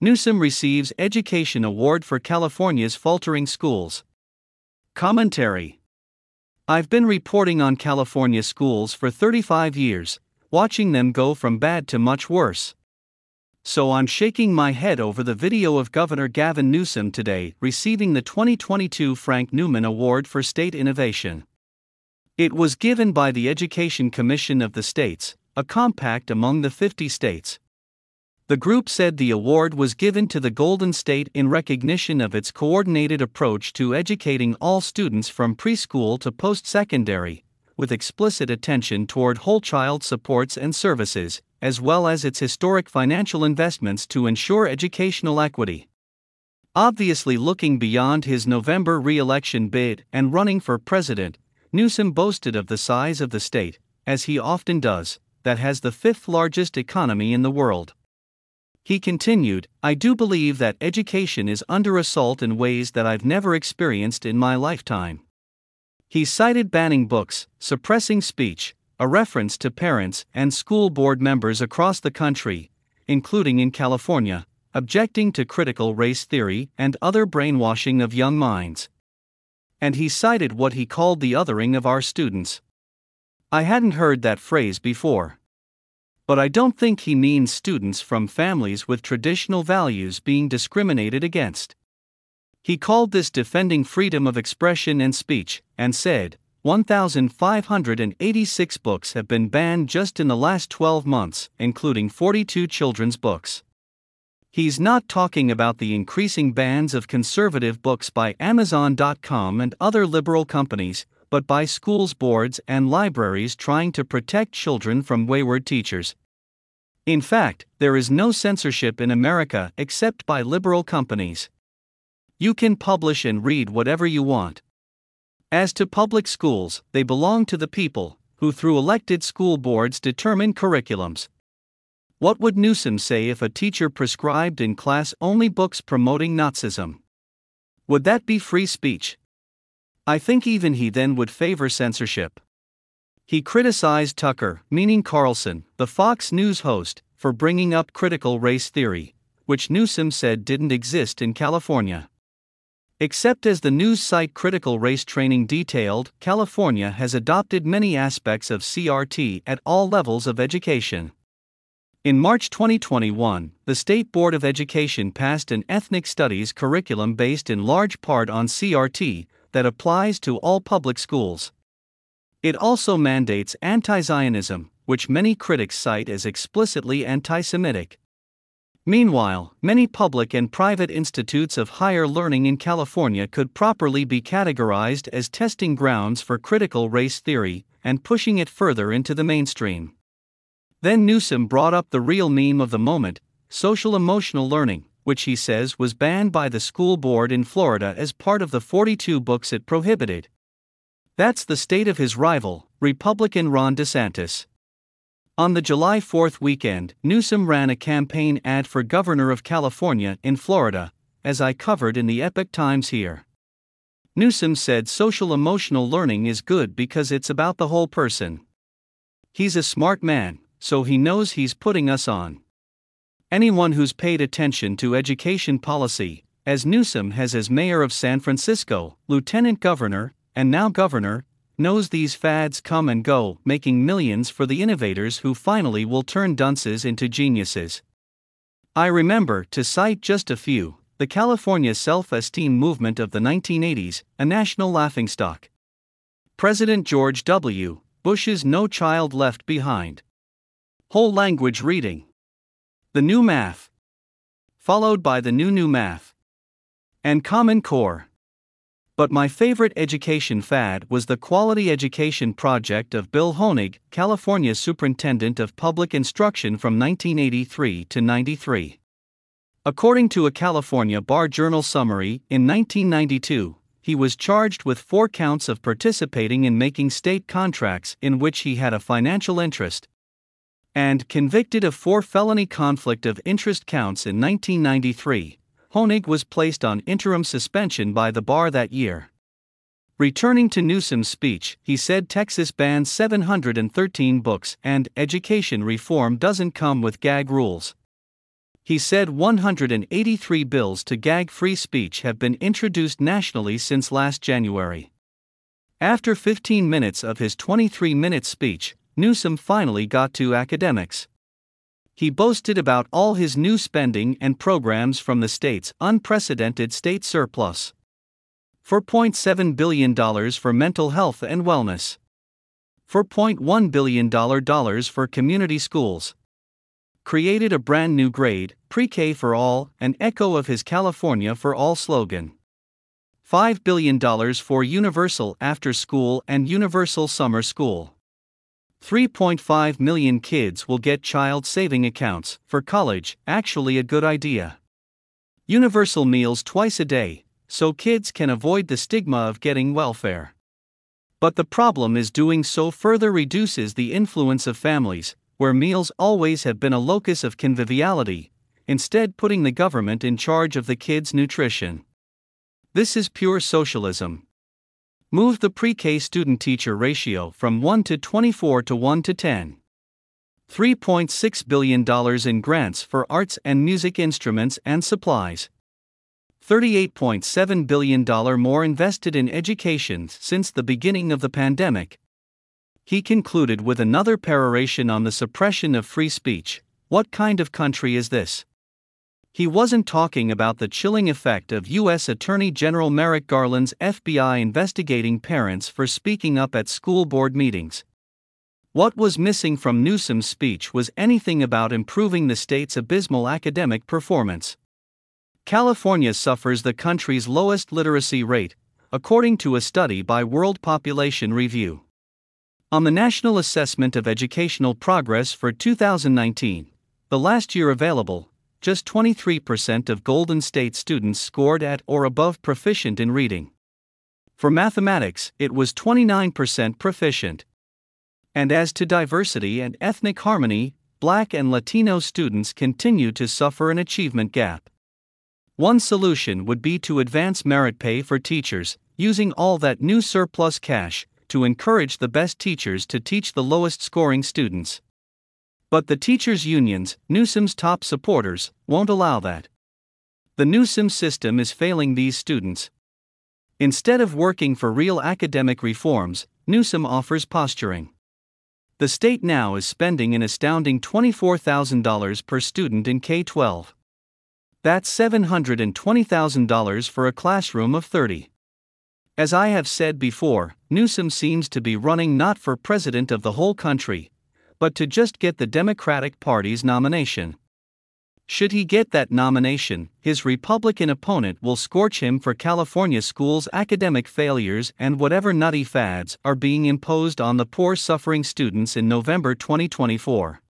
Newsom receives Education Award for California's faltering schools. Commentary. I've been reporting on California schools for 35 years, watching them go from bad to much worse. So I'm shaking my head over the video of Governor Gavin Newsom today receiving the 2022 Frank Newman Award for State Innovation. It was given by the Education Commission of the States, a compact among the 50 states. The group said the award was given to the Golden State in recognition of its coordinated approach to educating all students from preschool to post-secondary, with explicit attention toward whole child supports and services, as well as its historic financial investments to ensure educational equity. Obviously looking beyond his November re-election bid and running for president, Newsom boasted of the size of the state, as he often does, that has the fifth largest economy in the world. He continued, "I do believe that education is under assault in ways that I've never experienced in my lifetime." He cited banning books, suppressing speech, a reference to parents and school board members across the country, including in California, objecting to critical race theory and other brainwashing of young minds. And he cited what he called the othering of our students. I hadn't heard that phrase before. But I don't think he means students from families with traditional values being discriminated against. He called this defending freedom of expression and speech, and said, 1,586 books have been banned just in the last 12 months, including 42 children's books. He's not talking about the increasing bans of conservative books by Amazon.com and other liberal companies, but by schools boards and libraries trying to protect children from wayward teachers. In fact, there is no censorship in America except by liberal companies. You can publish and read whatever you want. As to public schools, they belong to the people, who through elected school boards determine curriculums. What would Newsom say if a teacher prescribed in class only books promoting Nazism? Would that be free speech? I think even he then would favor censorship. He criticized Tucker, meaning Carlson, the Fox News host, for bringing up critical race theory, which Newsom said didn't exist in California. Except as the news site Critical Race Training detailed, California has adopted many aspects of CRT at all levels of education. In March 2021, the State Board of Education passed an ethnic studies curriculum based in large part on CRT that applies to all public schools. It also mandates anti-Zionism, which many critics cite as explicitly anti-Semitic. Meanwhile, many public and private institutes of higher learning in California could properly be categorized as testing grounds for critical race theory and pushing it further into the mainstream. Then Newsom brought up the real meme of the moment, social-emotional learning, which he says was banned by the school board in Florida as part of the 42 books it prohibited. That's the state of his rival, Republican Ron DeSantis. On the July 4th weekend, Newsom ran a campaign ad for governor of California in Florida, as I covered in the Epoch Times here. Newsom said social-emotional learning is good because it's about the whole person. He's a smart man, so he knows he's putting us on. Anyone who's paid attention to education policy, as Newsom has as mayor of San Francisco, lieutenant governor, and now governor, knows these fads come and go, making millions for the innovators who finally will turn dunces into geniuses. I remember, to cite just a few, the California self-esteem movement of the 1980s, a national laughingstock. President George W. Bush's No Child Left Behind. Whole language reading. The New Math. Followed by the New Math. And Common Core. But my favorite education fad was the Quality Education Project of Bill Honig, California's Superintendent of Public Instruction from 1983 to 93. According to a California Bar Journal summary, in 1992, he was charged with 4 counts of participating in making state contracts in which he had a financial interest, and convicted of 4 felony conflict of interest counts in 1993. Honig was placed on interim suspension by the bar that year. Returning to Newsom's speech, he said Texas bans 713 books and education reform doesn't come with gag rules. He said 183 bills to gag free speech have been introduced nationally since last January. After 15 minutes of his 23-minute speech, Newsom finally got to academics. He boasted about all his new spending and programs from the state's unprecedented state surplus. $4.7 billion for mental health and wellness. $4.1 billion for community schools. Created a brand new grade, Pre-K for All, an echo of his California for All slogan. $5 billion for universal after-school and universal summer school. 3.5 million kids will get child saving accounts for college, actually a good idea. Universal meals twice a day, so kids can avoid the stigma of getting welfare. But the problem is doing so further reduces the influence of families, where meals always have been a locus of conviviality, instead putting the government in charge of the kids' nutrition. This is pure socialism. Move the pre-K student-teacher ratio from 1 to 24 to 1 to 10. $3.6 billion in grants for arts and music instruments and supplies. $38.7 billion more invested in education since the beginning of the pandemic. He concluded with another peroration on the suppression of free speech. What kind of country is this? He wasn't talking about the chilling effect of U.S. Attorney General Merrick Garland's FBI investigating parents for speaking up at school board meetings. What was missing from Newsom's speech was anything about improving the state's abysmal academic performance. California suffers the country's lowest literacy rate, according to a study by World Population Review. On the National Assessment of Educational Progress for 2019, the last year available, just 23% of Golden State students scored at or above proficient in reading. For mathematics, it was 29% proficient. And as to diversity and ethnic harmony, Black and Latino students continue to suffer an achievement gap. One solution would be to advance merit pay for teachers, using all that new surplus cash to encourage the best teachers to teach the lowest scoring students. But the teachers' unions, Newsom's top supporters, won't allow that. The Newsom system is failing these students. Instead of working for real academic reforms, Newsom offers posturing. The state now is spending an astounding $24,000 per student in K-12. That's $720,000 for a classroom of 30. As I have said before, Newsom seems to be running not for president of the whole country, but to just get the Democratic Party's nomination. Should he get that nomination, his Republican opponent will scorch him for California schools' academic failures and whatever nutty fads are being imposed on the poor suffering students in November 2024.